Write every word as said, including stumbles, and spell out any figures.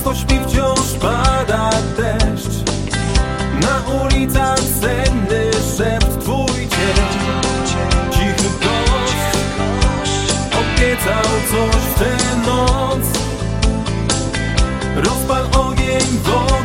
miasto śpi, wciąż pada deszcz. Na ulicach senny szept twój cień. Cichy gość obiecał coś w tę noc. Rozpal ogień, woda.